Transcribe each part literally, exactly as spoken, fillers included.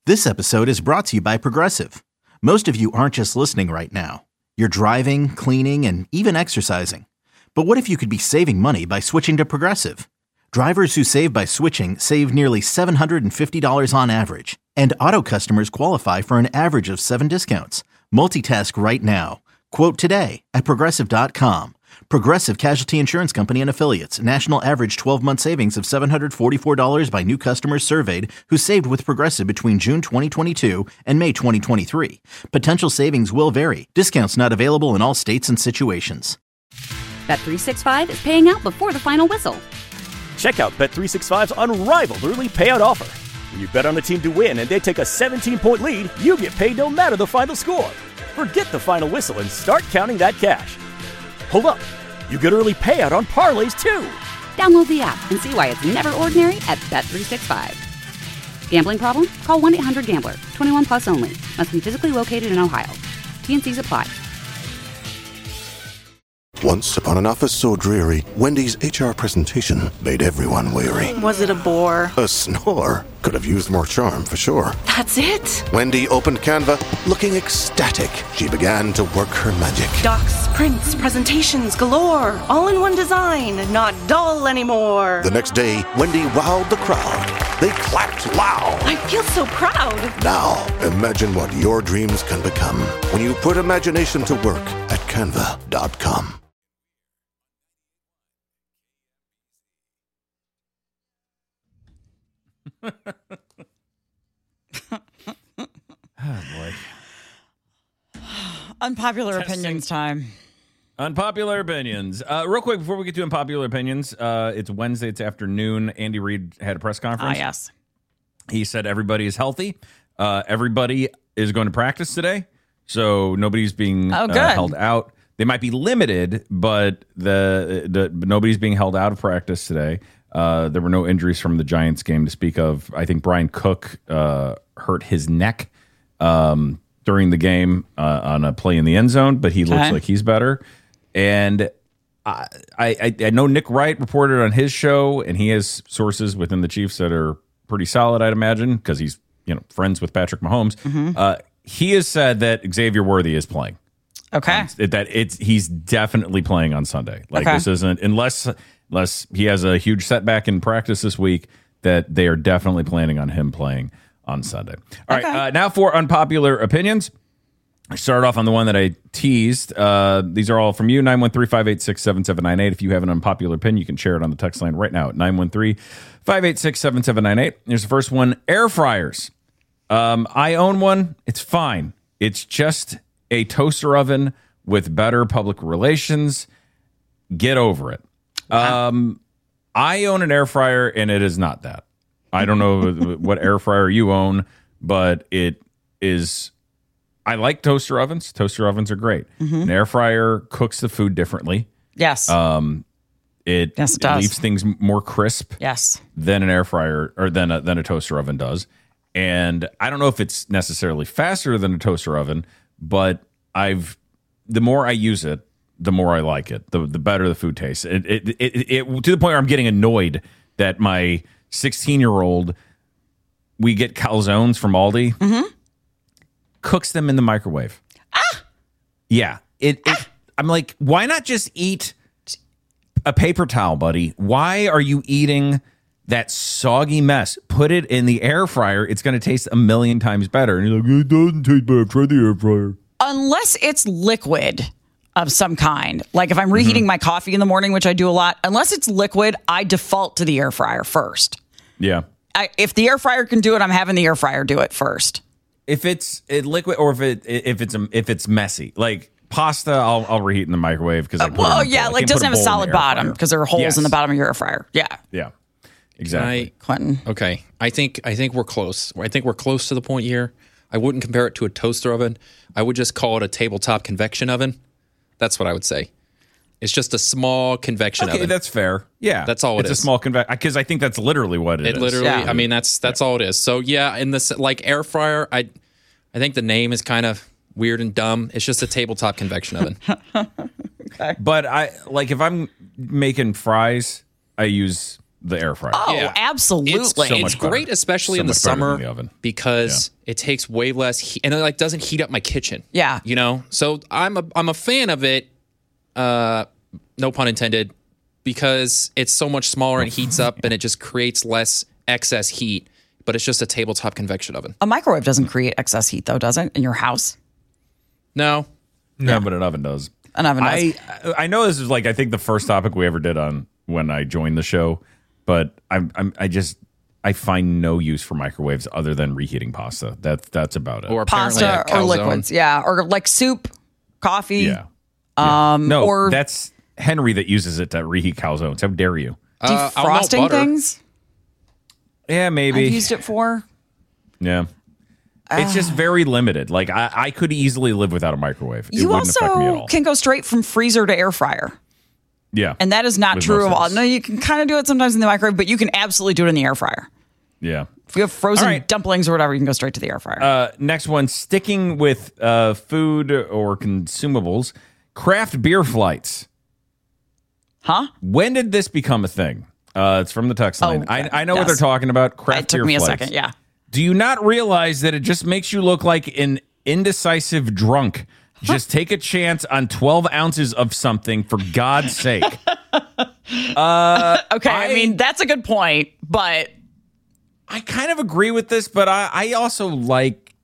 This episode is brought to you by Progressive. Most of you aren't just listening right now. You're driving, cleaning, and even exercising. But what if you could be saving money by switching to Progressive? Drivers who save by switching save nearly seven hundred fifty dollars on average. And auto customers qualify for an average of seven discounts. Multitask right now. Quote today at Progressive dot com. Progressive Casualty Insurance Company and Affiliates. National average twelve-month savings of seven hundred forty-four dollars by new customers surveyed who saved with Progressive between June twenty twenty-two and May twenty twenty-three. Potential savings will vary. Discounts not available in all states and situations. Bet three sixty-five is paying out before the final whistle. Check out Bet three sixty-five's unrivaled early payout offer. When you bet on a team to win and they take a seventeen-point lead, you get paid no matter the final score. Forget the final whistle and start counting that cash. Hold up. You get early payout on parlays, too. Download the app and see why it's never ordinary at Bet three sixty-five. Gambling problem? Call one eight hundred gambler. twenty-one plus only. Must be physically located in Ohio. T and C's apply. Once upon an office so dreary, Wendy's H R presentation made everyone weary. Was it a bore? A snore. Could have used more charm, for sure. That's it? Wendy opened Canva, looking ecstatic. She began to work her magic. Docs, prints, presentations galore. All in one design. Not dull anymore. The next day, Wendy wowed the crowd. They clapped loud. I feel so proud. Now, imagine what your dreams can become when you put imagination to work at canva dot com. Oh boy. Unpopular Testing. opinions time. Unpopular opinions. Uh, real quick, before we get to unpopular opinions, uh, it's Wednesday, it's afternoon. Andy Reid had a press conference. Ah, yes. He said everybody is healthy. Uh, everybody is going to practice today, so nobody's being Oh, uh, good. held out. They might be limited, but the, the but nobody's being held out of practice today. Uh, there were no injuries from the Giants game to speak of. I think Brian Cook uh, hurt his neck um, during the game uh, on a play in the end zone, but he Okay. looks like he's better. And I, I, I know Nick Wright reported on his show, and he has sources within the Chiefs that are pretty solid, I'd imagine, because he's you know friends with Patrick Mahomes. Mm-hmm. Uh, he has said that Xavier Worthy is playing. Okay. Um, that it's he's definitely playing on Sunday. Like Okay. this isn't unless unless he has a huge setback in practice this week, that they are definitely planning on him playing on Sunday. All Okay. right, uh, now for unpopular opinions. I started off on the one that I teased. Uh, these are all from you, nine one three, five eight six, seven seven nine eight. If you have an unpopular opinion, you can share it on the text line right now at nine one three, five eight six, seven seven nine eight. Here's the first one, air fryers. Um, I own one. It's fine. It's just a toaster oven with better public relations. Get over it. Wow. Um, I own an air fryer, and it is not that. I don't know what air fryer you own, but it is... I like toaster ovens. Toaster ovens are great. Mm-hmm. An air fryer cooks the food differently. Yes. Um, it, Yes, it it does. leaves things more crisp yes. than an air fryer or than a, than a toaster oven does. And I don't know if it's necessarily faster than a toaster oven, but I've the more I use it, the more I like it. The the better the food tastes. It it, it, it, it to the point where I'm getting annoyed that my sixteen year old, we get calzones from Aldi, Mm-hmm. cooks them in the microwave. Ah, yeah. It. it ah. I'm like, why not just eat a paper towel, buddy? Why are you eating that soggy mess? Put it in the air fryer. It's going to taste a million times better. And you're like, it doesn't taste bad. Try the air fryer. Unless it's liquid of some kind. Like if I'm reheating mm-hmm. my coffee in the morning, which I do a lot, unless it's liquid, I default to the air fryer first. Yeah. I, if the air fryer can do it, I'm having the air fryer do it first. If it's it liquid or if it if it's if it's messy, like pasta, I'll I'll reheat in the microwave because I put well, it in yeah, like it doesn't have a solid bottom because there are holes yes. in the bottom of your air fryer. Yeah, yeah, exactly. I, Quentin. Okay, I think I think we're close. I think we're close to the point here. I wouldn't compare it to a toaster oven. I would just call it a tabletop convection oven. That's what I would say. It's just a small convection okay, oven. that's fair. Yeah, that's all it it's is. It's a small convection because I think that's literally what it, it is. literally. Yeah. I mean, that's that's all it is. So yeah, in this like air fryer, I I think the name is kind of weird and dumb. It's just a tabletop convection oven. Okay. But I like if I'm making fries, I use the air fryer. Oh, Yeah. absolutely. It's, So it's much better. great, especially So in the much better than summer the oven. because it takes it takes way less heat, and it like doesn't heat up my kitchen. Yeah. you know. So I'm a I'm a fan of it. Uh, no pun intended, because it's so much smaller and heats up, and it just creates less excess heat. But it's just a tabletop convection oven. A microwave doesn't create excess heat, though, does it, in your house? No, No, but an oven does. An oven does. I I know this is like I think the first topic we ever did on when I joined the show, but I'm I'm I just I find no use for microwaves other than reheating pasta. That's that's about it. or apparently a Pasta or calzone. liquids, yeah. Or like soup, coffee. yeah. yeah. Um, no, or that's Henry that uses it to reheat calzones. How dare you? Uh, I'll melt defrosting butter. things. Yeah, maybe. I've used it for. Yeah. It's just very limited. Like I, I could easily live without a microwave. It You wouldn't affect me at also all. can go straight from freezer to air fryer. Yeah. And that is not With true most of all. things. No, you can kind of do it sometimes in the microwave, but you can absolutely do it in the air fryer. Yeah. If you have frozen All right. dumplings or whatever, you can go straight to the air fryer. Uh, next one, sticking with uh, food or consumables, craft beer flights. huh? When did this become a thing? Uh, it's from the text line. Oh, I, I know what yes. they're talking about. Craft It took beer me a flights. second, yeah. Do you not realize that it just makes you look like an indecisive drunk? Just take a chance on twelve ounces of something, for God's sake. Okay, I, I- mean, that's a good point, but I kind of agree with this, but I, I also like.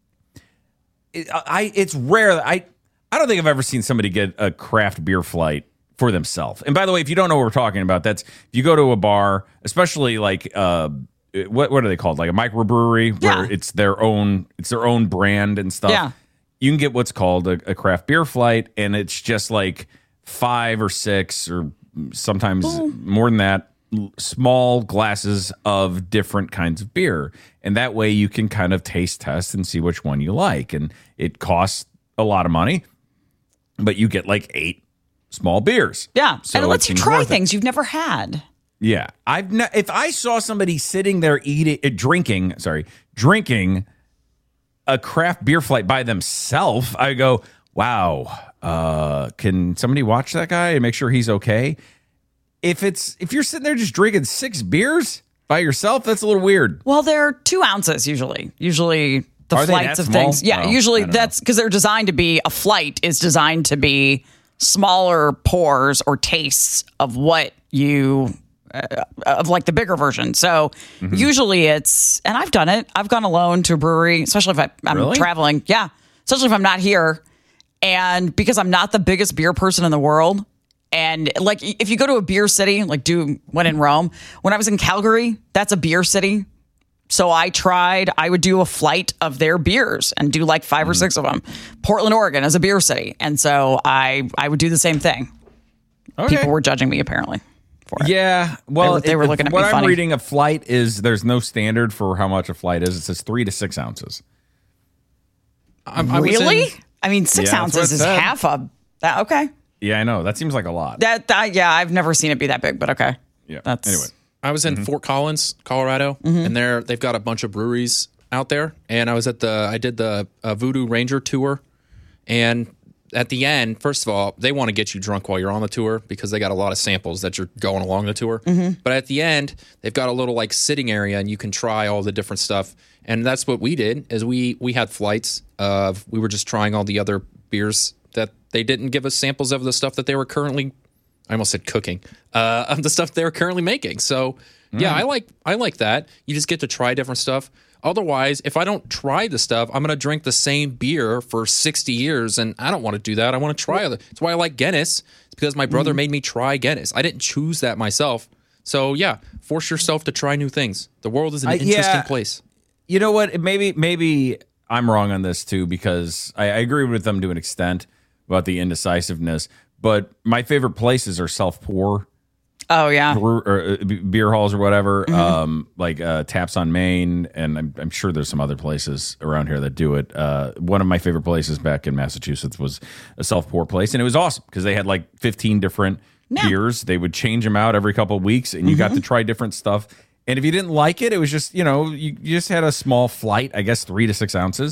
I it's rare. that I I don't think I've ever seen somebody get a craft beer flight for themselves. And by the way, if you don't know what we're talking about, that's if you go to a bar, especially like uh, what what are they called? Like a microbrewery where Yeah. it's their own it's their own brand and stuff. Yeah. You can get what's called a, a craft beer flight, and it's just like five or six or sometimes more than that l- small glasses of different kinds of beer, and that way you can kind of taste test and see which one you like. And it costs a lot of money, but you get like eight small beers. yeah. So and it lets you seems try worth it. things you've never had. Yeah, I've ne- if I saw somebody sitting there eating, uh, drinking, sorry, drinking a craft beer flight by themselves, I go, wow. Uh, can somebody watch that guy and make sure he's okay? If it's if you're sitting there just drinking six beers by yourself, that's a little weird. Well, they're two ounces usually. Usually the Are they flights that of small? things. Yeah, Oh, usually I don't know. that's because they're designed to be a flight is designed to be smaller pours or tastes of what you uh, of like the bigger version. So Mm-hmm. usually it's and I've done it. I've gone alone to a brewery, especially if I, I'm Really? traveling. Yeah, especially if I'm not here, and because I'm not the biggest beer person in the world. And like, if you go to a beer city, like do when in Rome, when I was in Calgary, that's a beer city. So I tried, I would do a flight of their beers and do like five or six of them. Portland, Oregon is a beer city. And so I, I would do the same thing. Okay. People were judging me apparently for it. Yeah, well, They were- they were it- looking at what me I'm funny. reading, a flight is there's no standard for how much a flight is. It says three to six ounces. I, I was Really? in- I mean, six Yeah, that's what ounces it is said. half a, that, okay. Yeah, I know that seems like a lot. That, that, yeah, I've never seen it be that big, but okay. yeah. That's Anyway, I was in Mm-hmm. Fort Collins, Colorado, and there they've got a bunch of breweries out there. And I was at the I did the uh, Voodoo Ranger tour, and at the end, first of all, they want to get you drunk while you're on the tour because they got a lot of samples that you're going along the tour. But at the end, they've got a little like sitting area, and you can try all the different stuff. And that's what we did. Is we we had flights of we were just trying all the other beers that they didn't give us samples of the stuff that they were currently. I almost said cooking uh, of the stuff they're currently making. So yeah, I like I like that. You just get to try different stuff. Otherwise, if I don't try the stuff, I'm going to drink the same beer for sixty years, and I don't want to do that. I want to try other. That's why I like Guinness. It's because my brother made me try Guinness. I didn't choose that myself. So yeah, force yourself to try new things. The world is an I- interesting yeah. place. you know what? Maybe maybe I'm wrong on this too because I, I agree with them to an extent about the indecisiveness. But my favorite places are self pour. Oh, yeah. Brew, or, uh, b- beer halls or whatever, um, like uh, Taps on Main, and I'm, I'm sure there's some other places around here that do it. Uh, one of my favorite places back in Massachusetts was a self pour place, and it was awesome because they had like fifteen different Yeah. beers. They would change them out every couple of weeks, and you got to try different stuff. And if you didn't like it, it was just you know you, you just had a small flight, I guess three to six ounces,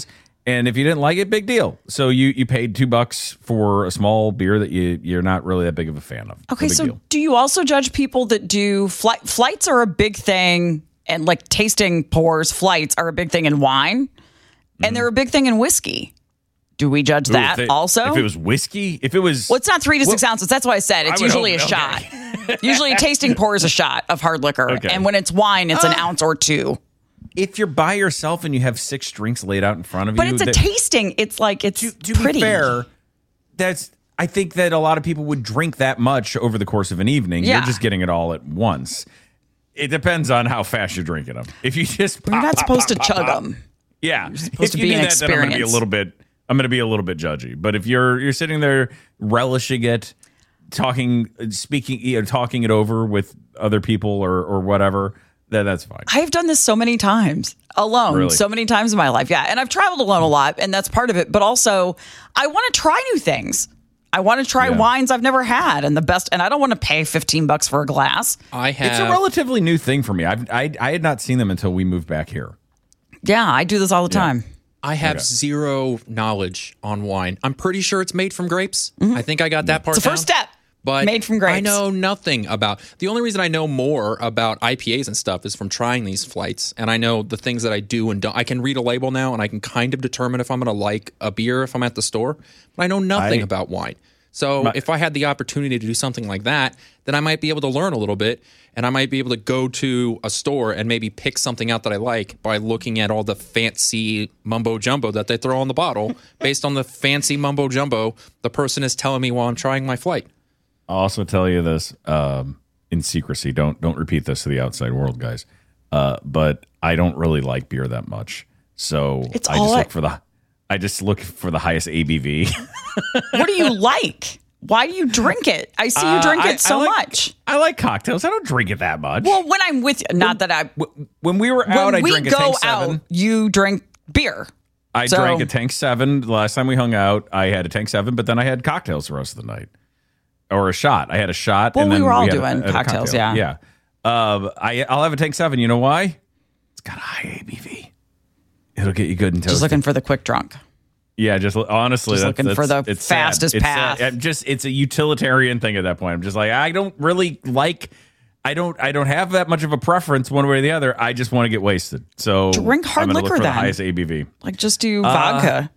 And if you didn't like it, big deal. So you you paid two bucks for a small beer that you you're not really that big of a fan of. Okay, big so deal. do you also judge people that do flight flights are a big thing, and like tasting pours, flights are a big thing in wine, mm-hmm. and they're a big thing in whiskey. Do we judge Ooh, that if they, also? If it was whiskey, if it was... Well, it's not three to six well, ounces. That's why I said it's I usually a hope, shot. okay. Usually a tasting pour is a shot of hard liquor. Okay. And when it's wine, it's uh, an ounce or two. If you're by yourself and you have six drinks laid out in front of but you... But it's a that, tasting. It's like, it's to, to pretty. be fair, that's... I think that a lot of people would drink that much over the course of an evening. Yeah. You're just getting it all at once. It depends on how fast you're drinking them. If you just... You're pop, not pop, supposed pop, to chug pop, them. Yeah. You're supposed if to you be do an that, then I'm going to be a experience. little bit... I'm going to be a little bit judgy, but if you're you're sitting there relishing it, talking, speaking, you know, talking it over with other people or or whatever, then that's fine. I've done this so many times alone, Really? so many times in my life. Yeah, and I've traveled alone a lot, and that's part of it. But also, I want to try new things. I want to try Yeah. wines I've never had, and the best. And I don't want to pay fifteen bucks for a glass. I have. It's a relatively new thing for me. I've, I I had not seen them until we moved back here. Yeah, I do this all the time. I have Okay. zero knowledge on wine. I'm pretty sure it's made from grapes. I think I got that part It's the first down. step. But Made from grapes. I know nothing about. The only reason I know more about I P As and stuff is from trying these flights, and I know the things that I do and don't. I can read a label now, and I can kind of determine if I'm going to like a beer if I'm at the store. But I know nothing I- about wine. So My- if I had the opportunity to do something like that, then I might be able to learn a little bit, and I might be able to go to a store and maybe pick something out that I like by looking at all the fancy mumbo jumbo that they throw on the bottle based on the fancy mumbo jumbo the person is telling me while I'm trying my flight. I'll also tell you this um, in secrecy. Don't don't repeat this to the outside world, guys. Uh, but I don't really like beer that much, so It's I all just I- look for the I just look for the highest A B V. What do you like? Why do you drink it? I see you Uh, drink I- it so I like- much. I like cocktails. I don't drink it that much. Well, when I'm with you, not that I. when we were out, When I we drank a go tank out, seven. you drink beer. I So- drank a tank seven the last time we hung out. I had a tank seven, but then I had cocktails the rest of the night, or a shot. I had a shot. Well, and we then were all had a- doing had a cocktails, cocktail. yeah. Yeah. Um, I I'll have a tank seven. You know why? It's got a high A B V. It'll get you good and toasty. Just looking for the quick drunk. Yeah, just honestly, Just that's, looking for that's- the it's sad. fastest It's path. sad. I'm just it's a utilitarian thing at that point. I'm just like I don't really like. I don't. I don't have that much of a preference one way or the other. I just want to get wasted. So Drink hard I'm gonna liquor look for then. the highest A B V. Like, just do Uh, vodka.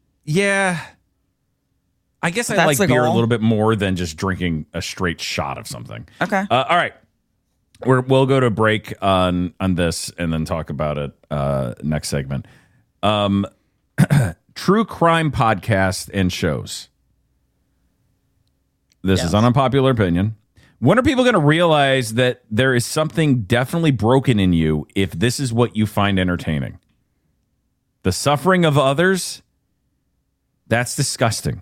Yeah. I guess I That's like the beer a goal. little bit more than just drinking a straight shot of something. Okay. Uh, all right. We're, we'll go to break on on this and then talk about it uh, next segment. Um, true crime podcasts and shows. This Yes. is an unpopular opinion. When are people going to realize that there is something definitely broken in you if this is what you find entertaining? The suffering of others? That's disgusting.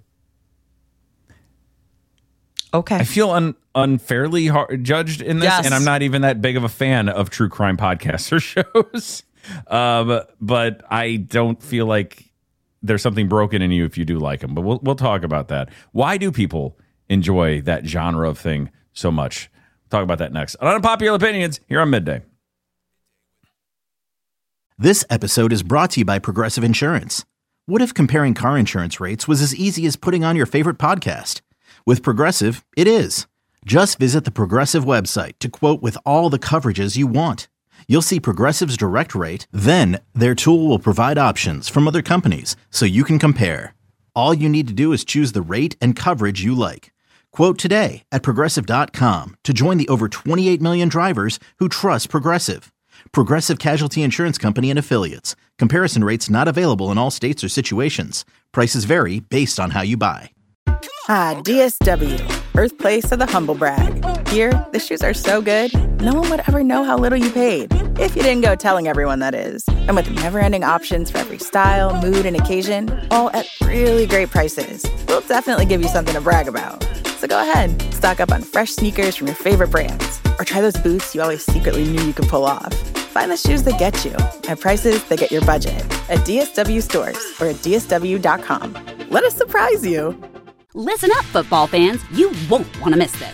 Okay. I feel un- unfairly har judged in this, Yes. and I'm not even that big of a fan of true crime podcasts or shows. um, but I don't feel like there's something broken in you if you do like them. But we'll we'll talk about that. Why do people enjoy that genre of thing so much? We'll talk about that next. On Unpopular Opinions here on Midday. This episode is brought to you by Progressive Insurance. What if comparing car insurance rates was as easy as putting on your favorite podcast? With Progressive, it is. Just visit the Progressive website to quote with all the coverages you want. You'll see Progressive's direct rate, then their tool will provide options from other companies so you can compare. All you need to do is choose the rate and coverage you like. Quote today at Progressive dot com to join the over twenty-eight million drivers who trust Progressive. Progressive Casualty Insurance Company and Affiliates. Comparison rates not available in all states or situations. Prices vary based on how you buy. Ah, D S W, birthplace of the humble brag. Here, the shoes are so good, no one would ever know how little you paid. If you didn't go telling everyone, that is. And with never-ending options for every style, mood, and occasion, all at really great prices, we'll definitely give you something to brag about. So go ahead, stock up on fresh sneakers from your favorite brands, or try those boots you always secretly knew you could pull off. Find the shoes that get you at prices that get your budget at D S W stores or at D S W dot com. Let us surprise you. Listen up, football fans. You won't want to miss this.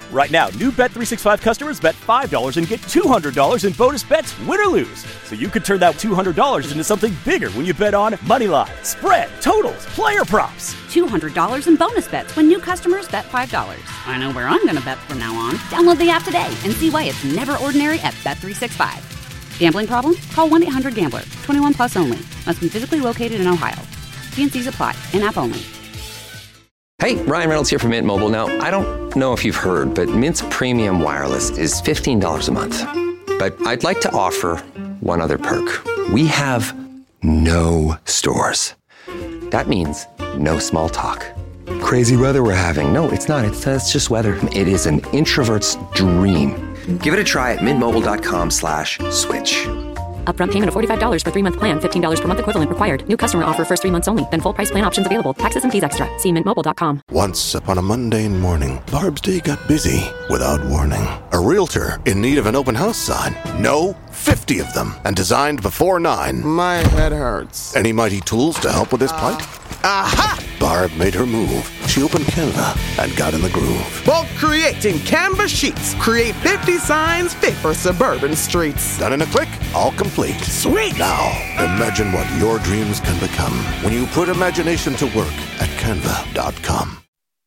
Right now, new Bet three sixty-five customers bet five dollars and get two hundred dollars in bonus bets, win or lose. So you could turn that two hundred dollars into something bigger when you bet on moneyline, spread, totals, player props. two hundred dollars in bonus bets when new customers bet five dollars. I know where I'm going to bet from now on. Download the app today and see why it's never ordinary at Bet three sixty-five. Gambling problem? Call one eight hundred gambler. twenty-one plus only. Must be physically located in Ohio. T and C's apply. In-app only. Hey, Ryan Reynolds here from Mint Mobile. Now, I don't know if you've heard, but Mint's premium wireless is fifteen dollars a month. But I'd like to offer one other perk. We have no stores. That means no small talk. Crazy weather we're having. No, it's not. It's, uh, it's just weather. It is an introvert's dream. Give it a try at mintmobile.com slash switch. Upfront payment of forty-five dollars for three-month plan, fifteen dollars per month equivalent required. New customer offer first three months only. Then full price plan options available. Taxes and fees extra. See mint mobile dot com. Once upon a mundane morning, Barb's day got busy without warning. A realtor in need of an open house sign. No, fifty of them, and designed before nine. My head hurts. Any mighty tools to help with this plight? Aha! Barb made her move. She opened Canva and got in the groove. Bulk creating Canva sheets. Create fifty signs fit for suburban streets. Done in a click, all complete. Sweet! Now, imagine what your dreams can become when you put imagination to work at canva dot com.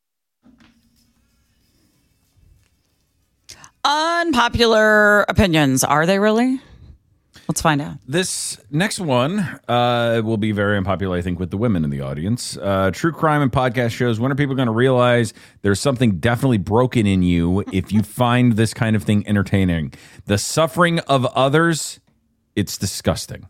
Unpopular opinions. Are they really? Let's find out. This next one uh, will be very unpopular, I think, with the women in the audience. Uh, true crime and podcast shows. When are people going to realize there's something definitely broken in you if you find this kind of thing entertaining? The suffering of others, it's disgusting.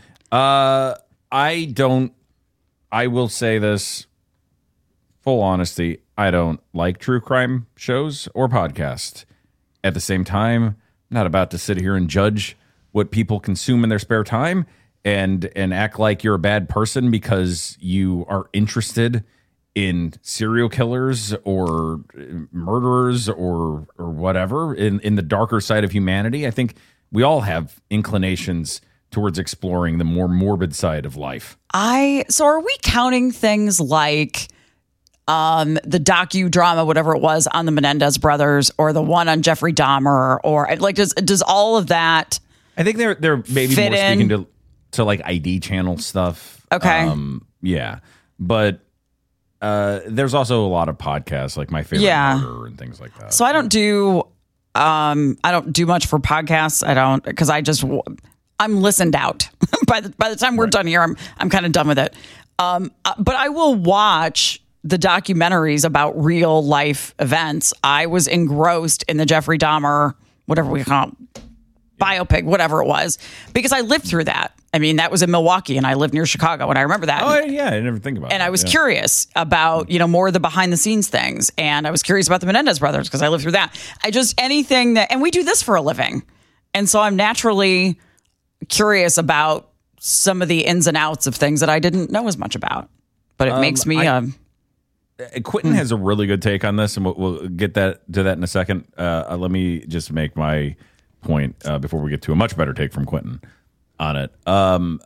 Uh, I don't, I will say this, full honesty, I don't like true crime shows or podcasts. At the same time, I'm not about to sit here and judge what people consume in their spare time and and act like you're a bad person because you are interested in serial killers or murderers or or whatever in, in the darker side of humanity. I think we all have inclinations towards exploring the more morbid side of life. I so are we counting things like um, the docudrama, whatever it was, on the Menendez brothers, or the one on Jeffrey Dahmer, or like does does all of that? I think they're they're maybe more in? speaking to to like I D channel stuff. Okay. Um, yeah, but uh, there's also a lot of podcasts like My Favorite Yeah. Murder and things like that. So I don't do um, I don't do much for podcasts. I don't because I just I'm listened out. by the by the time we're done here, I'm I'm kind of done with it. Um, uh, but I will watch the documentaries about real life events. I was engrossed in the Jeffrey Dahmer, whatever we call it, biopic, whatever it was, because I lived through that. I mean, that was in Milwaukee and I lived near Chicago, and I remember that. Oh, yeah, I never think about it. And I was yeah. curious about, you know, more of the behind the scenes things. And I was curious about the Menendez brothers because I lived through that. I just, anything that, and we do this for a living. And so I'm naturally curious about some of the ins and outs of things that I didn't know as much about. But it Um, makes me... I- um, Quentin has a really good take on this, and we'll, we'll get that to that in a second. Uh, let me just make my point uh, before we get to a much better take from Quentin on it. Um,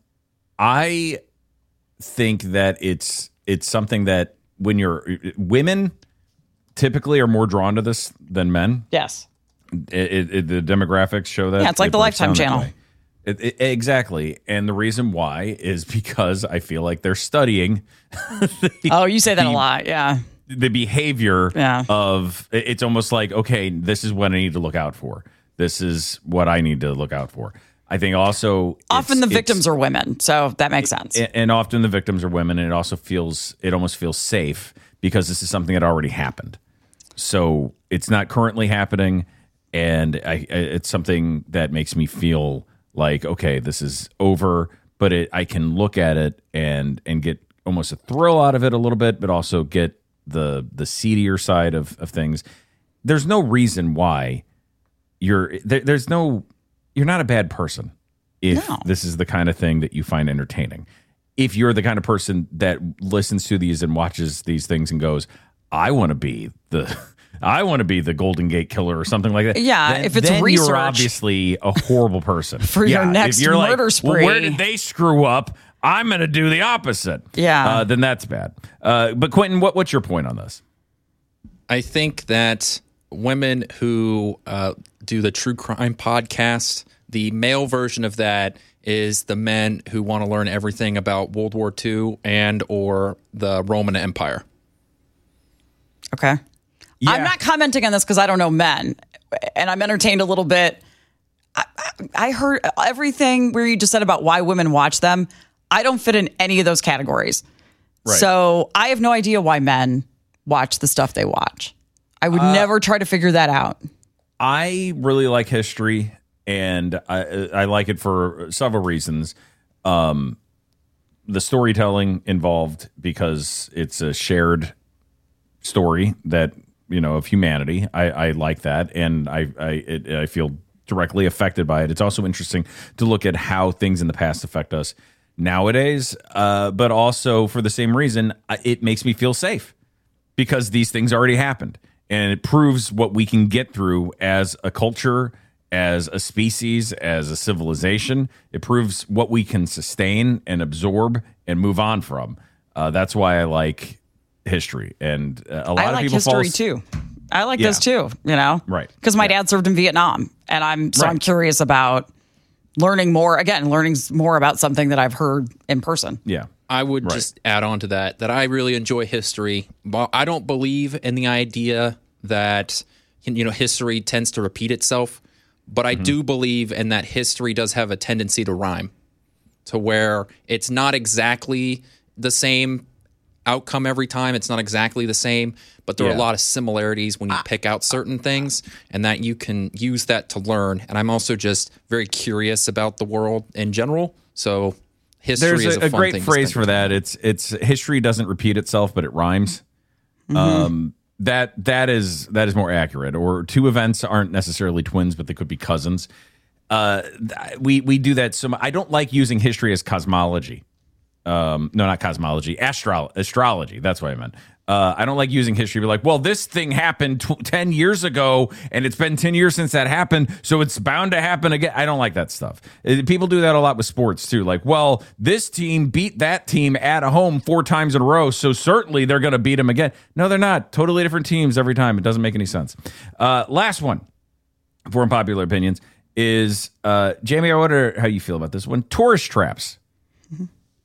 I think that it's it's something that when you're women typically are more drawn to this than men. Yes, it, it, it, the demographics show that. Yeah, it's like It the breaks Lifetime down that channel. way. It, it, exactly, and the reason why is because I feel like they're studying. the, oh, you say that the, a lot, yeah. The behavior Yeah. of it's almost like, okay, this is what I need to look out for. This is what I need to look out for. I think also Often it's- the victims are women, so that makes sense. and, and often the victims are women, and it also feels it almost feels safe because this is something that already happened. So it's not currently happening, and I, I, it's something that makes me feel like, okay, this is over, but it, I can look at it and and get almost a thrill out of it a little bit, but also get the the seedier side of, of things. There's no reason why you're there, there's no you're not a bad person if No. this is the kind of thing that you find entertaining. If you're the kind of person that listens to these and watches these things and goes, I want to be the I want to be the Golden Gate Killer or something like that. Yeah, then, if it's then research you're obviously a horrible person for your Yeah, next if you're murder like, spree. Well, where did they screw up? I'm going to do the opposite. Yeah. uh, then that's bad. Uh, but Quentin, what, what's your point on this? I think that women who uh, do the true crime podcast. The male version of that is the men who want to learn everything about World War Two and or the Roman Empire. Okay. Yeah. I'm not commenting on this because I don't know men, and I'm entertained a little bit. I, I heard everything where you just said about why women watch them. I don't fit in any of those categories. Right. So I have no idea why men watch the stuff they watch. I would uh, never try to figure that out. I really like history, and I, I like it for several reasons. Um, the storytelling involved, because it's a shared story that, you know, of humanity. I, I like that, and I I, it, I feel directly affected by it. It's also interesting to look at how things in the past affect us nowadays, uh, but also for the same reason, it makes me feel safe because these things already happened, and it proves what we can get through as a culture, as a species, as a civilization. It proves what we can sustain and absorb and move on from. Uh, that's why I like history, and uh, a lot I of like people history fall... too. I like yeah. this too, you know, right? Because my yeah. dad served in Vietnam, and I'm so right. I'm curious about learning more. Again, learning more about something that I've heard in person. Yeah, I would right. just add on to that that I really enjoy history. But I don't believe in the idea that, you know, history tends to repeat itself. But I mm-hmm. do believe in that history does have a tendency to rhyme, to where it's not exactly the same outcome every time. It's not exactly the same, but there yeah. are a lot of similarities when you pick out certain things, and that you can use that to learn. And I'm also just very curious about the world in general. So history There's is a, a, a fun great thing phrase for that. It's it's history doesn't repeat itself, but it rhymes. Mm-hmm. Um, that that is that is more accurate. Or two events aren't necessarily twins, but they could be cousins. Uh, we we do that so much. I don't like using history as cosmology. Um, no, not cosmology, astro- astrology. That's what I meant. Uh, I don't like using history. Be like, well, this thing happened t- ten years ago, and it's been ten years since that happened, so it's bound to happen again. I don't like that stuff. Uh, people do that a lot with sports too. Like, well, this team beat that team at home four times in a row, so certainly they're going to beat them again. No, they're not. Totally different teams every time. It doesn't make any sense. Uh, last one for unpopular opinions is uh, Jamie. I wonder how you feel about this one. Tourist traps. Mm-hmm.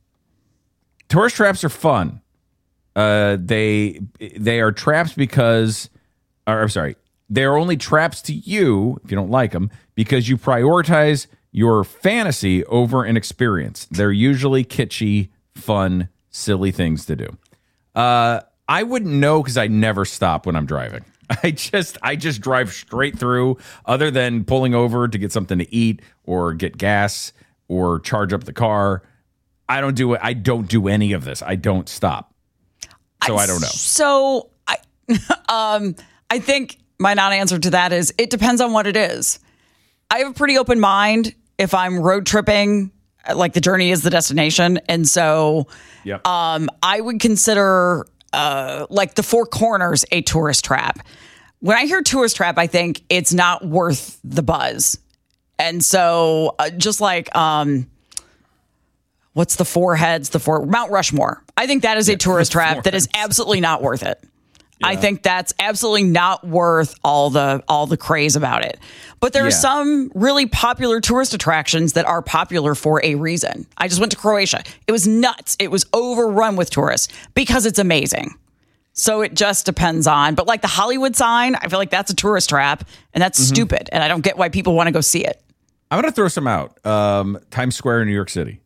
Tourist traps are fun. Uh, they they are traps because, or I'm sorry, they are only traps to you if you don't like them because you prioritize your fantasy over an experience. They're usually kitschy, fun, silly things to do. Uh, I wouldn't know because I never stop when I'm driving. I just I just drive straight through, other than pulling over to get something to eat or get gas or charge up the car. I don't do it. I don't do any of this. I don't stop. So I, I don't know. So I, um, I think my non-answer to that is it depends on what it is. I have a pretty open mind if I'm road tripping, like the journey is the destination, and so yep. um, I would consider uh, like the Four Corners a tourist trap. When I hear tourist trap, I think it's not worth the buzz, and so uh, just like. Um, What's the four heads? The four Mount Rushmore. I think that is a yeah, tourist trap that is absolutely not worth it. Yeah. I think that's absolutely not worth all the all the craze about it. But there yeah. are some really popular tourist attractions that are popular for a reason. I just went to Croatia. It was nuts. It was overrun with tourists because it's amazing. So it just depends on. But like the Hollywood sign, I feel like that's a tourist trap, and that's mm-hmm. stupid. And I don't get why people want to go see it. I'm going to throw some out. Um, Times Square in New York City.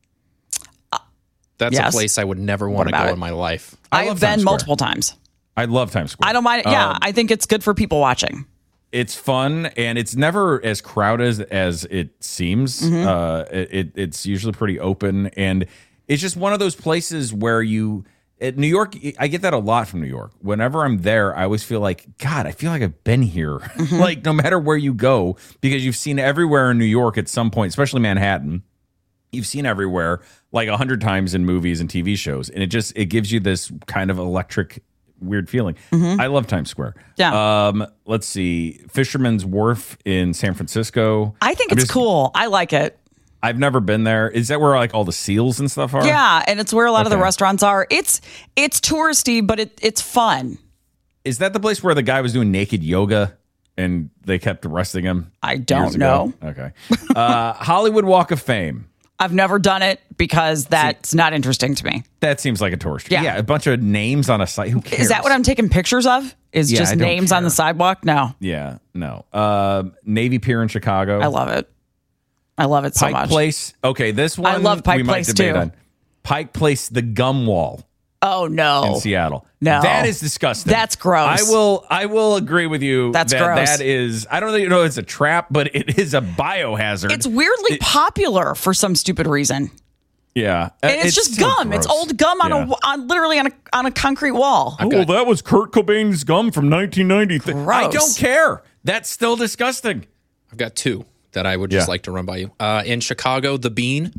That's yes. a place I would never want to go it? in my life. I I've been multiple times. I love Times Square. I don't mind it. Yeah, um, I think it's good for people watching. It's fun, and it's never as crowded as, as it seems. Mm-hmm. Uh, it, it's usually pretty open, and it's just one of those places where you... At New York, I get that a lot from New York. Whenever I'm there, I always feel like, God, I feel like I've been here. Mm-hmm. Like, no matter where you go, because you've seen everywhere in New York at some point, especially Manhattan. You've seen everywhere like a hundred times in movies and T V shows. And it just, it gives you this kind of electric, weird feeling. Mm-hmm. I love Times Square. Yeah. Um, let's see. Fisherman's Wharf in San Francisco. I think I'm it's just, cool. I like it. I've never been there. Is that where like all the seals and stuff are? Yeah. And it's where a lot okay. of the restaurants are. It's, it's touristy, but it, it's fun. is that the place where the guy was doing naked yoga and they kept arresting him? I don't know. Okay. Uh, Hollywood Walk of Fame. I've never done it because that's not interesting to me. That seems like a tourist. Yeah. yeah, a bunch of names on a site. Who cares? Is that what I'm taking pictures of? Is Yeah, just I don't names on the sidewalk? No. Yeah, no. Uh, Navy Pier in Chicago. I love it. I love it so Pike much. Place. Okay, this one I love Pike we might Place, debate too. on. Pike Place, the gum wall Oh, no. in Seattle. No. That is disgusting. That's gross. I will I will agree with you. That's that gross. That is, I don't know it's a trap, but it is a biohazard. It's weirdly popular for some stupid reason. Yeah. And it's, just so gum. It's gross. old gum on Yeah. a on literally on a on a concrete wall. Oh, well, that was Kurt Cobain's gum from nineteen ninety-three. I Gross. don't care. That's still disgusting. I've got two that I would just Yeah. like to run by you. Uh, in Chicago, the Bean.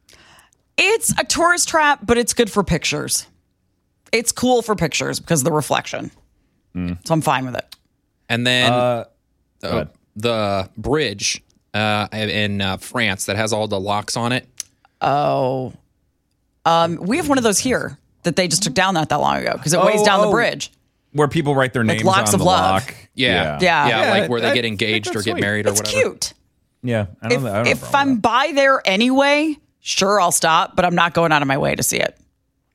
It's a tourist trap, but it's good for pictures. It's cool for pictures because of the reflection. Mm. So I'm fine with it. And then Uh, uh, ahead. the bridge uh, in uh, France that has all the locks on it. Oh, um, we have one of those here that they just took down not that long ago because it weighs Oh, down the oh. bridge. Where people write their Like names locks on of the love. lock. Yeah. Yeah. Yeah, like where they I- get I engaged think or that's get sweet. married or It's whatever. cute. Yeah. I don't If, know. I don't if know I'm by there anyway, sure, I'll stop, but I'm not going out of my way to see it.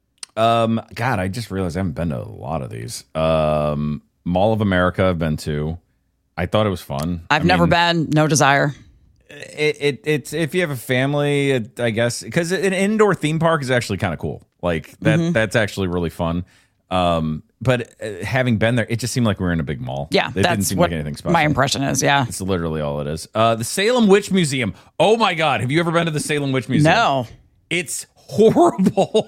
Um, God, I just realized I haven't been to a lot of these. Um, Mall of America, I've been to. I thought it was fun. I've I never mean, been. No desire. It, it it's if you have a family, it, I guess, because an indoor theme park is actually kind of cool. Like that, Mhm. that's actually really fun. Um, but uh, having been there, it just seemed like we were in a big mall. Yeah, it didn't that's seem what like anything special. my impression is. Yeah. It's literally all it is. Uh, the Salem Witch Museum. Oh my God, have you ever been to the Salem Witch Museum? No. It's horrible.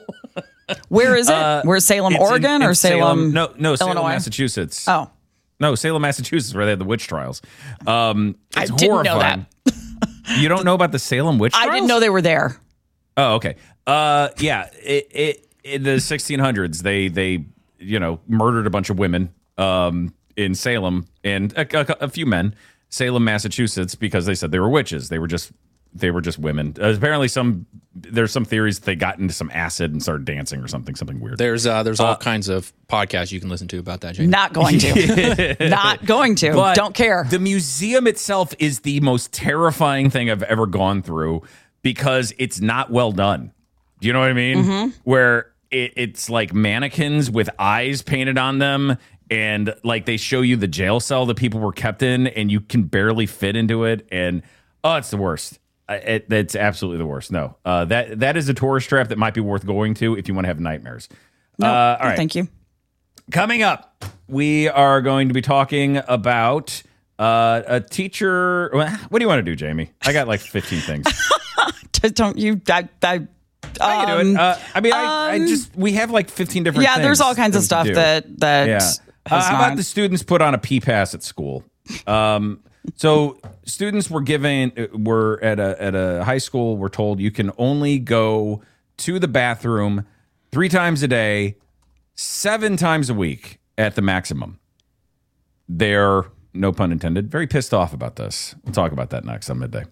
Where is it? Uh, Where's Salem, it's in- Oregon, in or Salem? No, no, Salem, Illinois? Massachusetts. Oh, No, Salem, Massachusetts, where they had the witch trials. Um, I it's didn't know horrifying. You don't know about the Salem witch trials? I didn't know they were there. Oh, okay. Uh, yeah. It, it in the sixteen hundreds, they they you know murdered a bunch of women um, in Salem and a, a, a few men, Salem, Massachusetts, because they said they were witches. They were just they were just women. Uh, apparently, some there's some theories they got into some acid and started dancing or something, something weird. There's uh, there's all Uh, kinds of podcasts you can listen to about that, Jamie. Not going to. Not going to. But Don't care. The museum itself is the most terrifying thing I've ever gone through because it's not well done. Do you know what I mean? Mhm. Where it, it's like mannequins with eyes painted on them, and like they show you the jail cell that people were kept in, and you can barely fit into it. And oh, it's the worst. Uh, It, it's absolutely the worst. No, uh, that that is a tourist trap that might be worth going to if you want to have nightmares. No, uh, all right. thank you. Coming up, we are going to be talking about uh, a teacher. What do you want to do, Jamie? I got like fifteen things. Just don't you? I, I, um, I can do it. Uh, I mean, I, I just we have like fifteen different. yeah, things there's all kinds of to stuff do. that that. Yeah. has Uh, how about not- the students put on a P pass at school? Um, so students were given were at a at a high school. We're told you can only go to the bathroom three times a day, seven times a week at the maximum. They're, no pun intended, very pissed off about this. We'll talk about that next on Midday.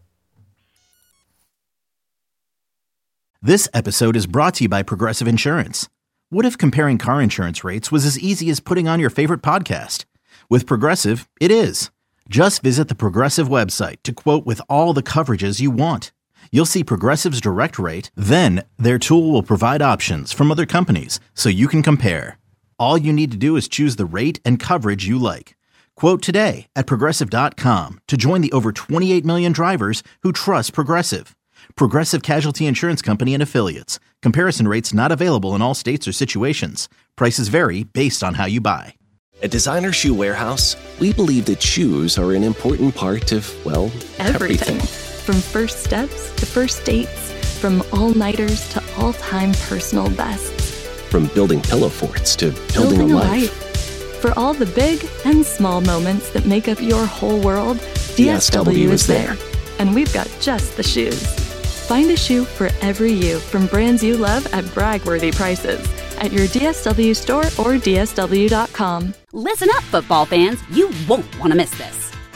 This episode is brought to you by Progressive Insurance. What if comparing car insurance rates was as easy as putting on your favorite podcast? With Progressive, it is. Just visit the Progressive website to quote with all the coverages you want. You'll see Progressive's direct rate, then their tool will provide options from other companies so you can compare. All you need to do is choose the rate and coverage you like. Quote today at progressive dot com to join the over twenty-eight million drivers who trust Progressive. Progressive Casualty Insurance Company and Affiliates. Comparison rates not available in all states or situations. Prices vary based on how you buy. At Designer Shoe Warehouse, we believe that shoes are an important part of, well, everything. Everything. From first steps to first dates, from all-nighters to all-time personal bests. From building pillow forts to building, Building a a life. For all the big and small moments that make up your whole world, D S W is there. And we've got just the shoes. Find a shoe for every you from brands you love at brag-worthy prices at your D S W store or D S W dot com. Listen up, football fans. You won't want to miss this.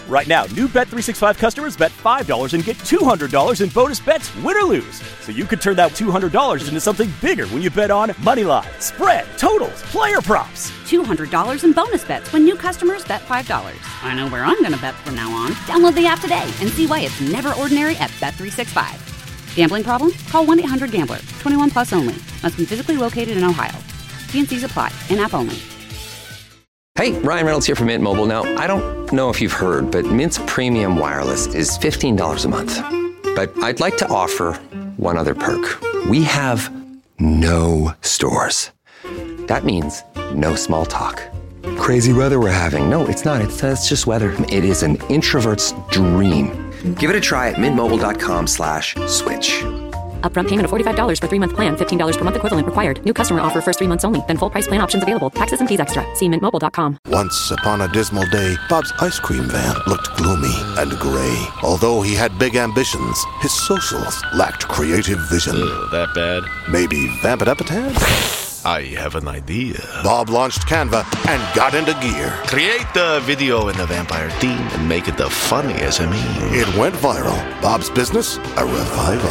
Right now, new Bet three sixty-five customers bet five dollars and get two hundred dollars in bonus bets, win or lose. So you could turn that two hundred dollars into something bigger when you bet on money line, spread, totals, player props. two hundred dollars in bonus bets when new customers bet five dollars. I know where I'm going to bet from now on. Download the app today and see why it's never ordinary at Bet three sixty-five. Gambling problem? Call one eight hundred gambler. twenty-one plus only. Must be physically located in Ohio. T and C's apply. In-app only. Hey, Ryan Reynolds here from Mint Mobile. Now, I don't know if you've heard, but Mint's premium wireless is fifteen dollars a month. But I'd like to offer one other perk. We have no stores. That means no small talk. Crazy weather we're having. No, it's not. It's, uh, it's just weather. It is an introvert's dream. Give it a try at mintmobile.com slash switch. Upfront payment of forty-five dollars for three-month plan, fifteen dollars per month equivalent required. New customer offer first three months only. Then full price plan options available. Taxes and fees extra. See mint mobile dot com. Once upon a dismal day, Bob's ice cream van looked gloomy and gray. Although he had big ambitions, his socials lacked creative vision. Ugh, that bad? Maybe vamp it up a tad? I have an idea. Bob launched Canva and got into gear. Create the video in the vampire theme and make it the funniest I mean. It went viral. Bob's business, a revival.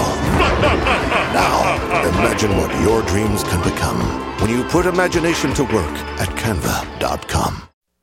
Now, imagine what your dreams can become when you put imagination to work at canva dot com.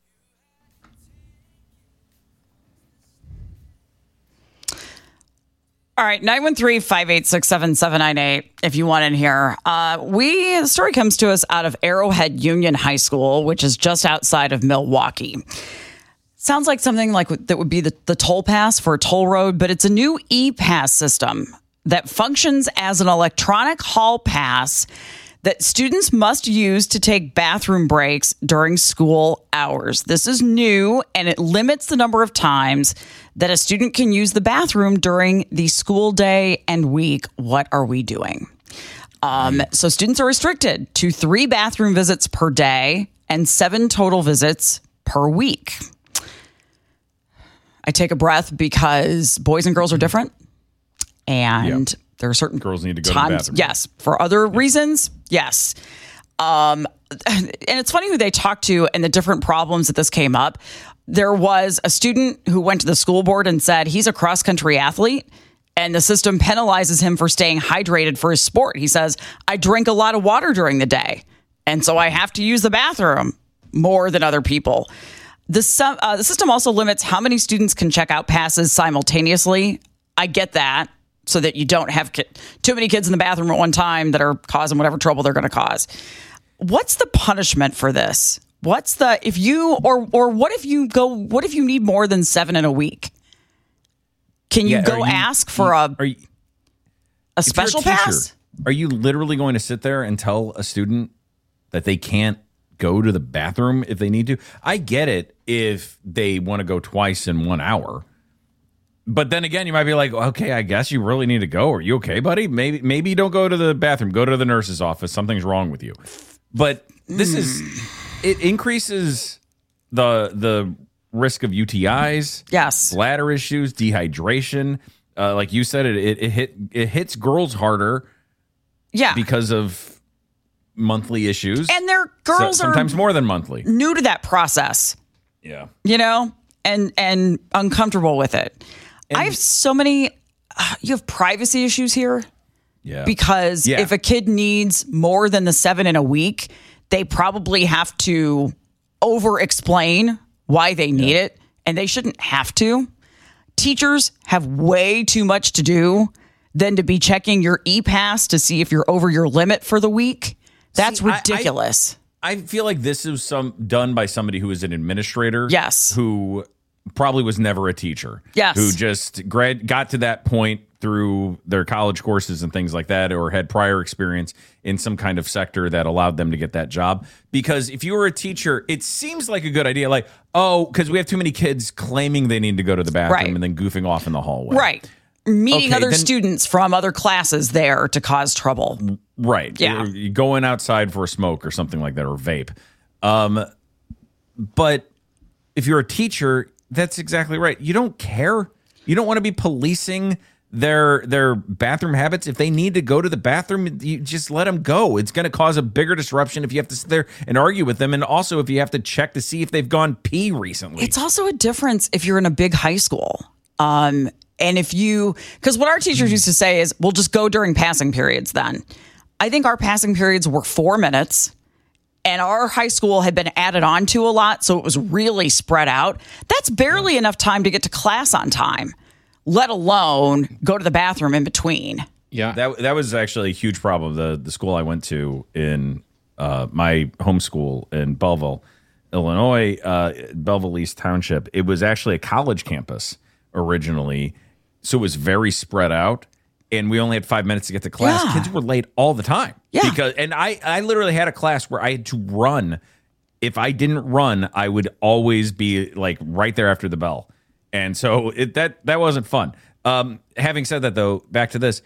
All right, nine one three, five eight six, seven seven nine eight if you want in here. Uh, we the story comes to us out of Arrowhead Union High School, which is just outside of Milwaukee. Sounds like something like that would be the, the toll pass for a toll road, but it's a new e-pass system that functions as an electronic hall pass that students must use to take bathroom breaks during school hours. This is new, and it limits the number of times that a student can use the bathroom during the school day and week. What are we doing? Um, so students are restricted to three bathroom visits per day and seven total visits per week. I take a breath because boys and girls are different, and yep. there are certain girls need to go times, to the bathroom. Yes, for other reasons, yes. Um, and it's funny who they talked to and the different problems that this came up. There was a student who went to the school board and said he's a cross-country athlete, and the system penalizes him for staying hydrated for his sport. He says, I drink a lot of water during the day, and so I have to use the bathroom more than other people. The, uh, the system also limits how many students can check out passes simultaneously. I get that, so that you don't have ki- too many kids in the bathroom at one time that are causing whatever trouble they're going to cause. What's the punishment for this? What's the, if you, or or what if you go, what if you need more than seven in a week? Can you yeah, go you, ask for a, are you, a special a teacher, pass? Are you literally going to sit there and tell a student that they can't go to the bathroom if they need to? I get it if they want to go twice in one hour. But then again, you might be like, okay, I guess you really need to go. Are you okay, buddy? Maybe maybe you don't go to the bathroom. Go to the nurse's office. Something's wrong with you. But this mm. is, it increases the the risk of U T Is. Yes. Bladder issues, dehydration. Uh, like you said, it, it it hit it hits girls harder. Yeah. Because of monthly issues. And their girls so, are sometimes more than monthly. New to that process. Yeah. You know, and and uncomfortable with it. And I have so many, uh, you have privacy issues here. Yeah. Because yeah. if a kid needs more than the seven in a week, they probably have to over explain why they need yeah. it, and they shouldn't have to. Teachers have way too much to do than to be checking your e-pass to see if you're over your limit for the week. That's see, ridiculous. I, I, I feel like this is some done by somebody who is an administrator. Yes. Who probably was never a teacher. Yes. Who just grad, got to that point through their college courses and things like that, or had prior experience in some kind of sector that allowed them to get that job. Because if you were a teacher, it seems like a good idea. Like, oh, because we have too many kids claiming they need to go to the bathroom right. and then goofing off in the hallway. Right. Meeting okay, other then, students from other classes there to cause trouble. Right. Yeah. Or going outside for a smoke or something like that, or vape. Um, but if you're a teacher, that's exactly right. You don't care. You don't want to be policing their their bathroom habits. If they need to go to the bathroom, you just let them go. It's going to cause a bigger disruption if you have to sit there and argue with them, and also if you have to check to see if they've gone pee recently. It's also a difference if you're in a big high school. Um, and if you, because what our teachers used to say is, we'll just go during passing periods then. I think our passing periods were four minutes. And our high school had been added on to a lot, so it was really spread out. That's barely enough time to get to class on time, let alone go to the bathroom in between. Yeah, that that was actually a huge problem. The the school I went to in uh, my home school in Belleville, Illinois, uh, Belleville East Township, it was actually a college campus originally, so it was very spread out. And we only had five minutes to get to class. Yeah. Kids were late all the time. Yeah. Because, and I, I literally had a class where I had to run. If I didn't run, I would always be like right there after the bell. And so it, that that wasn't fun. Um, having said that, though, back to this.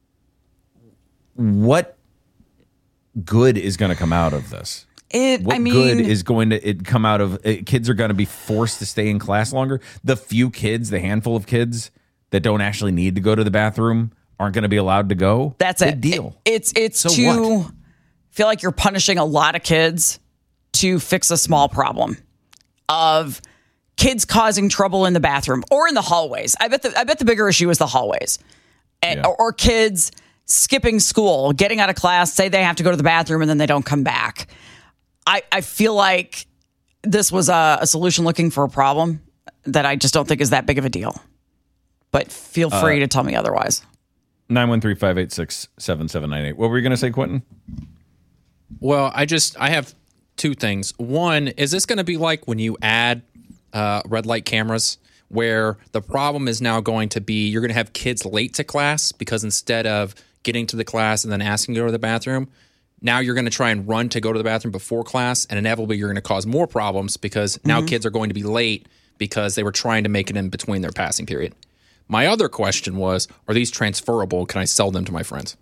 What good is going to come out of this? It, what I mean, good is going to it come out of it? Kids are going to be forced to stay in class longer. The few kids, the handful of kids that don't actually need to go to the bathroom aren't going to be allowed to go. That's Big it. deal. It, it's it's So to what? feel like you're punishing a lot of kids to fix a small problem of kids causing trouble in the bathroom or in the hallways. I bet the I bet the bigger issue is the hallways, and, Yeah. or, or kids skipping school, getting out of class, say they have to go to the bathroom and then they don't come back. I I feel like this was a, a solution looking for a problem that I just don't think is that big of a deal. But feel free Uh, to tell me otherwise. nine one three, five eight six, seven seven nine eight. What were you going to say, Quentin? Well, I just I have two things. One, is this going to be like when you add uh, red light cameras, where the problem is now going to be you're going to have kids late to class because instead of getting to the class and then asking to go to the bathroom, now you're going to try and run to go to the bathroom before class, and inevitably you're going to cause more problems because now Mm-hmm. kids are going to be late because they were trying to make it in between their passing period. My other question was, are these transferable? Can I sell them to my friends?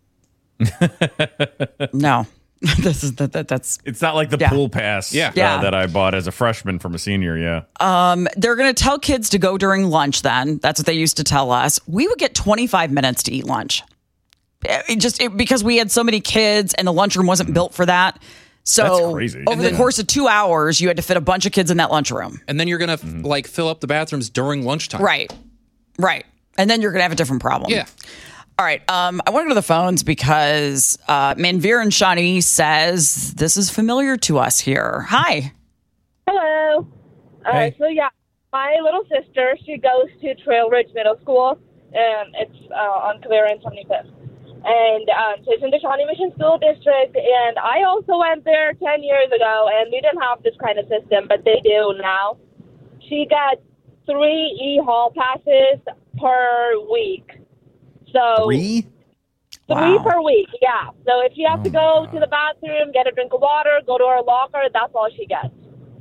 No. This is that, that that's It's not like the Yeah. pool pass Yeah. uh, Yeah. that I bought as a freshman from a senior. Yeah. um they're going to tell kids to go during lunch then. That's what they used to tell us. We would get twenty-five minutes to eat lunch. It just it, because we had so many kids and the lunchroom wasn't built for that. So That's crazy. over the course of two hours, you had to fit a bunch of kids in that lunchroom. And then you're going to Mm-hmm. like fill up the bathrooms during lunchtime. Right. Right. And then you're going to have a different problem. Yeah. All right. Um, I want to go to the phones because uh, Manveer and Shawnee says this is familiar to us here. Hi. Hello. Uh, Hey. So, yeah, my little sister, she goes to Trail Ridge Middle School, and it's uh, on Clear and seventy-fifth. And um, so it's in the Shawnee Mission School District, and I also went there ten years ago, and we didn't have this kind of system, but they do now. She got three e-hall passes per week. So Three? Three Wow. per week, yeah. So if she has Oh to my go God. to the bathroom, get a drink of water, go to her locker, that's all she gets.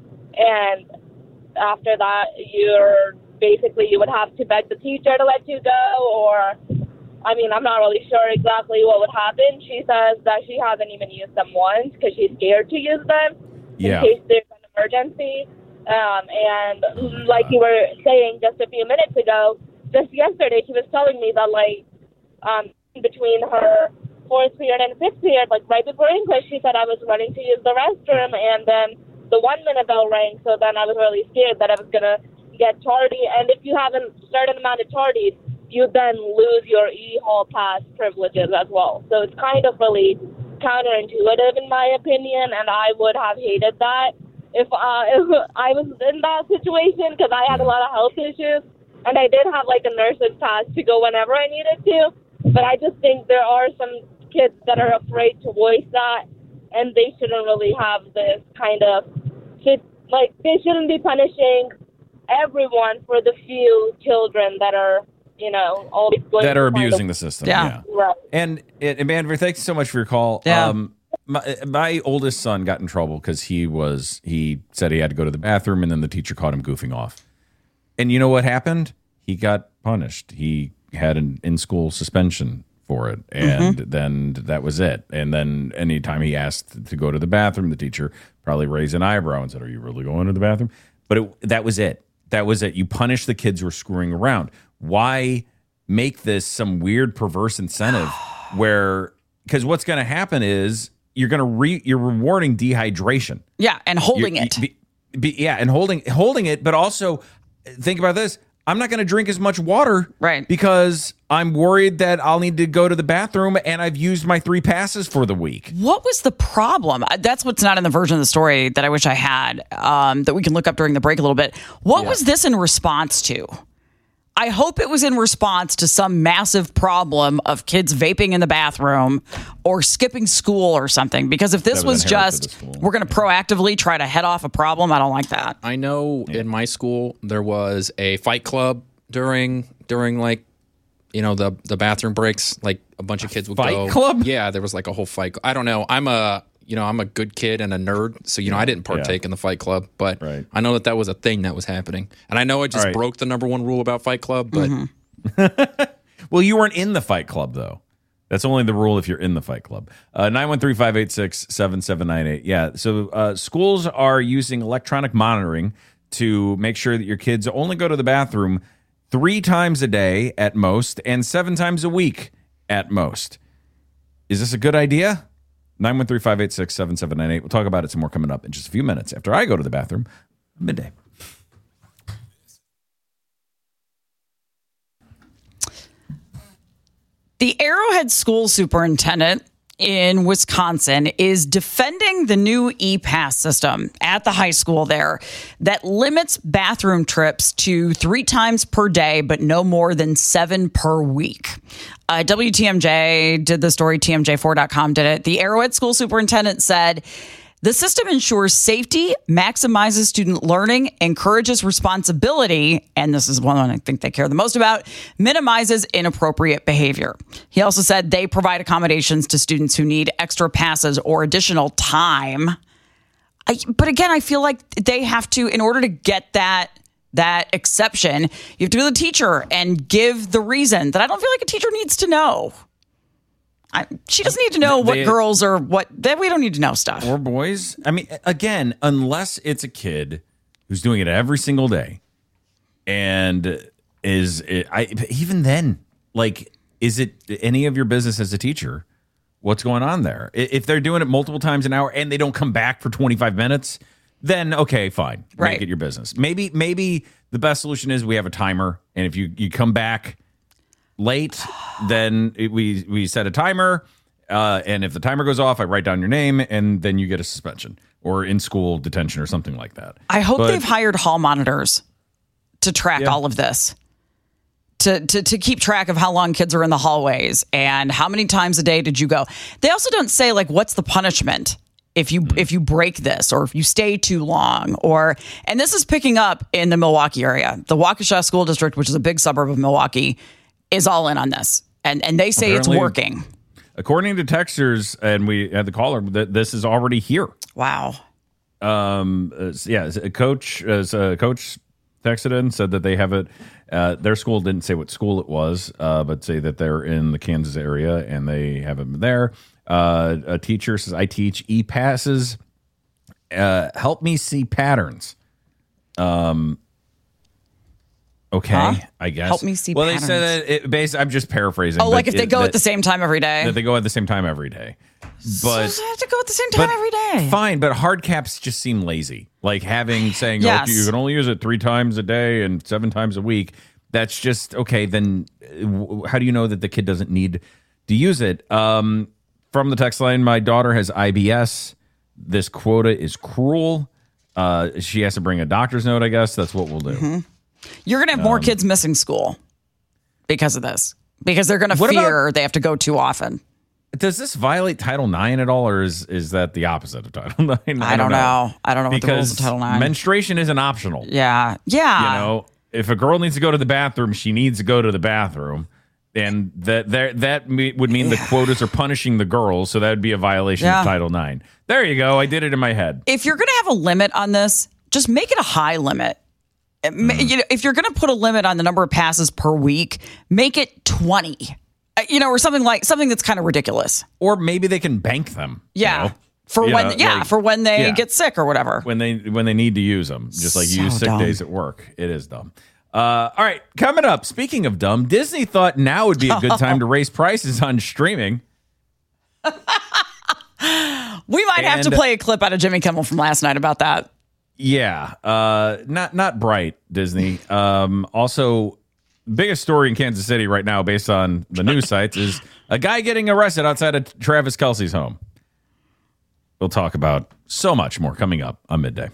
And after that, you're basically, you would have to beg the teacher to let you go, or, I mean, I'm not really sure exactly what would happen. She says that she hasn't even used them once because she's scared to use them Yeah. in case there's an emergency. Um, and like you were saying just a few minutes ago, just yesterday, she was telling me that, like, um, between her fourth period and fifth period, like right before English, she said I was running to use the restroom, and then the one minute bell rang, so then I was really scared that I was going to get tardy. And if you have a certain amount of tardies, you then lose your e-hall pass privileges as well. So it's kind of really counterintuitive in my opinion, and I would have hated that if, uh, if I was in that situation because I had a lot of health issues. And I did have, like, a nurse's pass to go whenever I needed to. But I just think there are some kids that are afraid to voice that. And they shouldn't really have this kind of, should, like, they shouldn't be punishing everyone for the few children that are, you know, always going That to are find abusing a- the system. Yeah. Yeah. Right. And, and Manveer, thanks so much for your call. Yeah. Um, my, my oldest son got in trouble because he was, he said he had to go to the bathroom, and then the teacher caught him goofing off. And you know what happened? He got punished. He had an in-school suspension for it, and Mm-hmm. then that was it. And then anytime he asked to go to the bathroom, the teacher probably raised an eyebrow and said, "Are you really going to the bathroom?" But it, that was it. That was it. You punish the kids who are screwing around. Why make this some weird perverse incentive where, because what's going to happen is you're going to re you're rewarding dehydration. Yeah, and holding You're- it. be- be- yeah, and holding holding it, but also think about this. I'm not going to drink as much water, right? Because I'm worried that I'll need to go to the bathroom, and I've used my three passes for the week. What was the problem? Uh, That's what's not in the version of the story that I wish I had, um, that we can look up during the break a little bit. What was this in response to? I hope it was in response to some massive problem of kids vaping in the bathroom or skipping school or something. Because if this That was was inherent to just, the school. we're going to proactively try to head off a problem, I don't like that. I know in my school there was a fight club during during like you know the the bathroom breaks. Like a bunch of kids would fight go. club? Yeah, there was like a whole fight. I don't know. I'm a you know I'm a good kid and a nerd, so you know I didn't partake Yeah. in the fight club, but I know that that was a thing that was happening, and I know I just All right. broke the number one rule about fight club, but. Well, you weren't in the fight club, though. That's only the rule if you're in the fight club. Uh, nine one three, five eight six, seven seven nine eight. Yeah, so uh, schools are using electronic monitoring to make sure that your kids only go to the bathroom three times a day at most and seven times a week at most. Is this a good idea? nine one three, five eight six, seven seven nine eight. We'll talk about it some more coming up in just a few minutes after I go to the bathroom midday. The Arrowhead school superintendent in Wisconsin is defending the new e-pass system at the high school there that limits bathroom trips to three times per day, but no more than seven per week. Uh, W T M J did the story. T M J four dot com did it. The Arrowhead school superintendent said, the system ensures safety, maximizes student learning, encourages responsibility, and this is one I think they care the most about, minimizes inappropriate behavior. He also said they provide accommodations to students who need extra passes or additional time. I, but again, I feel like they have to, in order to get that that exception, you have to be the teacher and give the reason that I don't feel like a teacher needs to know. I, she doesn't need to know what They- girls or what that we don't need to know stuff. Or boys. I mean, again, unless it's a kid who's doing it every single day, and is I even then, like, is it any of your business as a teacher? What's going on there? I- If they're doing it multiple times an hour and they don't come back for twenty-five minutes, then okay, fine, Right. make it your business. Maybe maybe the best solution is we have a timer, and if you you come back late, then it, we we set a timer, uh, and if the timer goes off, I write down your name, and then you get a suspension or in school detention or something like that. I hope But- they've hired hall monitors to track Yeah. all of this. To, to to keep track of how long kids are in the hallways and how many times a day did you go. They also don't say like what's the punishment if you if you break this or if you stay too long or and this is picking up in the Milwaukee area. The Waukesha School District, which is a big suburb of Milwaukee, is all in on this. And and they say Apparently- it's working. According to texters, and we had the caller, that this is already here. Wow. Um. uh, Yeah. A coach, as a coach, texted in said that they have it. Uh, their school didn't say what school it was, uh, but say that they're in the Kansas area and they have them there. Uh, a teacher says, "I teach e-passes. Uh, help me see patterns." Um. Okay, Huh? I guess. Help me see Well, patterns. they said that it, based. I'm just paraphrasing. Oh, but like if they it- go that- at the same time every day. that they go at the same time every day. But So they have to go at the same time but every day. Fine, but hard caps just seem lazy. Like having saying, Yes. oh, you can only use it three times a day and seven times a week. That's just okay. Then uh, w- how do you know that the kid doesn't need to use it? Um, from the text line, my daughter has I B S. This quota is cruel. Uh, she has to bring a doctor's note, I guess. That's what we'll do. Mm-hmm. You're going to have more Um, kids missing school because of this, because they're going to What fear they have to go too often. Does this violate Title nine at all, or is, is that the opposite of Title nine? I don't know. I don't know what the rules Because of Title nine. menstruation isn't optional. Yeah. Yeah. You know, if a girl needs to go to the bathroom, she needs to go to the bathroom. And that that that me- would mean the quotas are punishing the girls, so that would be a violation Yeah. of Title nine. There you go. I did it in my head. If you're going to have a limit on this, just make it a high limit. It ma- Mm-hmm. You know, if you're going to put a limit on the number of passes per week, make it twenty. Uh, You know, or something like something that's kind of ridiculous. Or maybe they can bank them. you Yeah. know? For You when know, yeah, like- for when they yeah. get sick or whatever. when they when they need to use them, just like So use sick dumb. days at work. It is dumb. Uh, all right, coming up, speaking of dumb, Disney thought now would be a good time to raise prices on streaming. We might And- have to play a clip out of Jimmy Kimmel from last night about that. Yeah, uh, not not bright, Disney. Um, also, biggest story in Kansas City right now, based on the news sites, is a guy getting arrested outside of Travis Kelce's home. We'll talk about so much more coming up on Midday.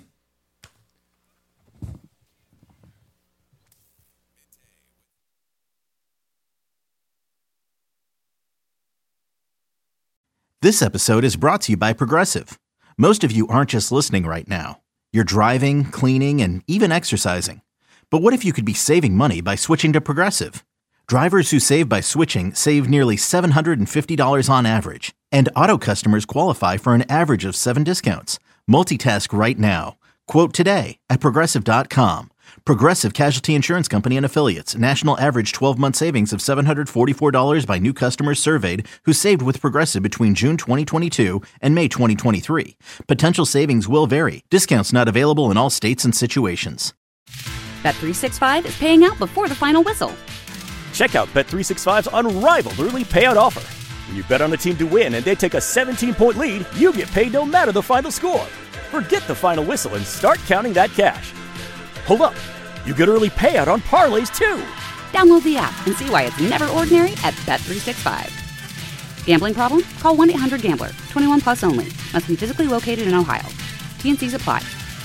This episode is brought to you by Progressive. Most of you aren't just listening right now. You're driving, cleaning, and even exercising. But what if you could be saving money by switching to Progressive? Drivers who save by switching save nearly seven hundred fifty dollars on average. And auto customers qualify for an average of seven discounts. Multitask right now. Quote today at Progressive dot com. Progressive Casualty Insurance Company and Affiliates. National average twelve-month savings of seven hundred forty-four dollars by new customers surveyed who saved with Progressive between June twenty twenty-two and May twenty twenty-three. Potential savings will vary. Discounts not available in all states and situations. Bet three sixty-five is paying out before the final whistle. Check out Bet three sixty-five's unrivaled early payout offer. When you bet on a team to win and they take a seventeen-point lead, you get paid no matter the final score. Forget the final whistle and start counting that cash. Hold up. You get early payout on parlays, too. Download the app and see why it's never ordinary at Bet three sixty-five. Gambling problem? Call one eight hundred gambler. twenty-one plus only. Must be physically located in Ohio. T N Cs apply.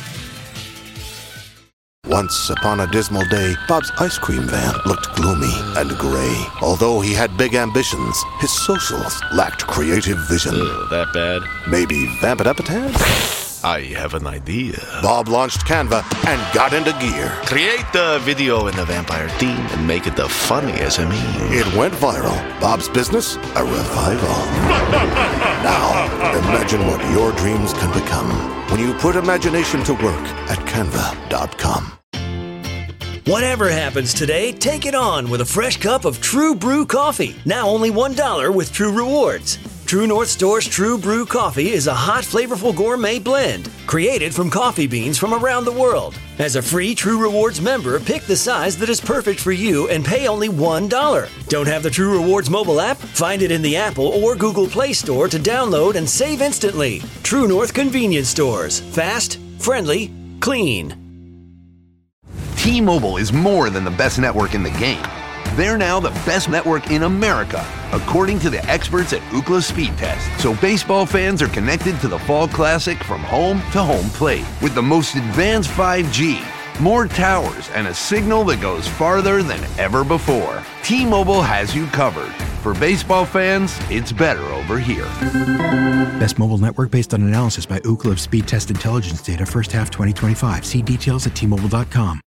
Once upon a dismal day, Bob's ice cream van looked gloomy and gray. Although he had big ambitions, his socials lacked creative vision. Ugh, that bad? Maybe vamp it up a tad? I have an idea. Bob launched Canva and got into gear. Create the video in the vampire theme and make it the funny S M E. It went viral. Bob's business, a revival. Now, imagine what your dreams can become when you put imagination to work at canva dot com. Whatever happens today, take it on with a fresh cup of True Brew coffee. Now only one dollar with True Rewards. True North Store's True Brew coffee is a hot, flavorful gourmet blend created from coffee beans from around the world. As a free True Rewards member, pick the size that is perfect for you and pay only one dollar. Don't have the True Rewards mobile app? Find it in the Apple or Google Play Store to download and save instantly. True North Convenience Stores. Fast, friendly, clean. T-Mobile is more than the best network in the game. They're now the best network in America, according to the experts at Ookla Speed Test. So baseball fans are connected to the Fall Classic from home to home plate with the most advanced five G, more towers, and a signal that goes farther than ever before. T-Mobile has you covered. For baseball fans, it's better over here. Best mobile network based on analysis by Ookla of Speed Test Intelligence data first half twenty twenty-five. See details at T Mobile dot com.